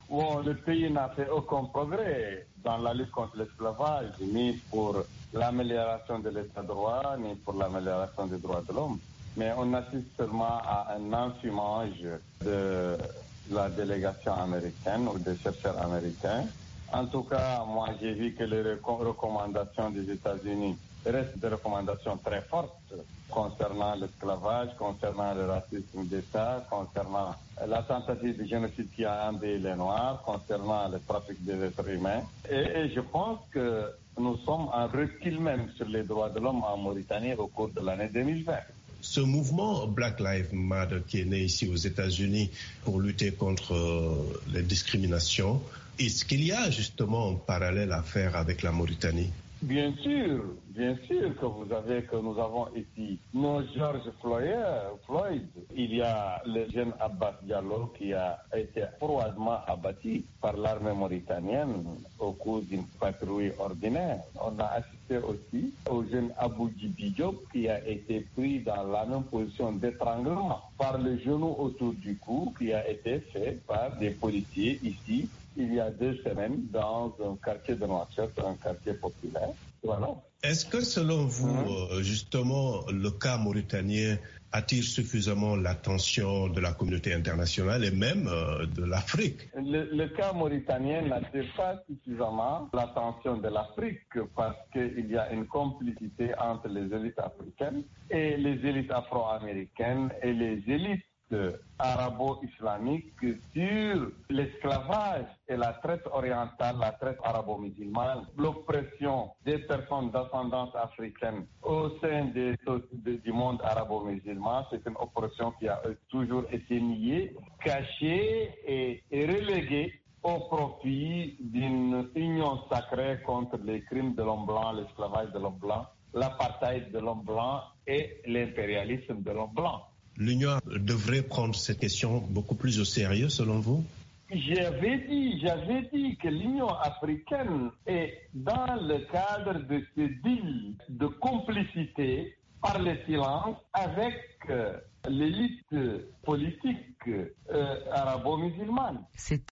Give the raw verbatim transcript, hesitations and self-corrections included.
Bon, le pays n'a fait aucun progrès dans la lutte contre l'esclavage, ni pour l'amélioration de l'état de droit, ni pour l'amélioration des droits de l'homme. Mais on assiste seulement à un enfumage de la délégation américaine ou des chercheurs américains. En tout cas, moi, j'ai vu que les recommandations des États-Unis restent des recommandations très fortes concernant l'esclavage, concernant le racisme d'État, concernant la tentative de génocide qui a endeuillé les Noirs, concernant le trafic des êtres humains. Et, et je pense que nous sommes en recul même sur les droits de l'homme en Mauritanie au cours de l'année deux mille vingt. Ce mouvement Black Lives Matter qui est né ici aux États-Unis pour lutter contre euh, les discriminations, est-ce qu'il y a justement un parallèle à faire avec la Mauritanie? Bien sûr, bien sûr que vous avez, que nous avons ici nos George Floyd, Floyd. Il y a le jeune Abbas Diallo qui a été froidement abattu par l'armée mauritanienne au cours d'une patrouille ordinaire. On a assisté aussi au jeune Abou Djibi Diop qui a été pris dans la même position d'étranglement par le genou autour du cou qui a été fait par des policiers ici il y a deux semaines dans un quartier de Nouakchott, un quartier populaire. Voilà. Est-ce que selon vous, mmh. justement, le cas mauritanien attire suffisamment l'attention de la communauté internationale et même euh, de l'Afrique? Le, le cas mauritanien n'attire pas suffisamment l'attention de l'Afrique parce qu'il y a une complicité entre les élites africaines et les élites afro-américaines et les élites arabo-islamique sur l'esclavage et la traite orientale, la traite arabo-musulmane, l'oppression des personnes d'ascendance africaine au sein des, de, du monde arabo-musulman. C'est une oppression qui a toujours été niée, cachée et, et reléguée au profit d'une union sacrée contre les crimes de l'homme blanc, l'esclavage de l'homme blanc, l'apartheid de l'homme blanc et l'impérialisme de l'homme blanc. L'Union devrait prendre cette question beaucoup plus au sérieux, selon vous? J'avais dit, j'avais dit que l'Union africaine est dans le cadre de ce deal de complicité par le silence avec euh, l'élite politique euh, arabo-musulmane. C'est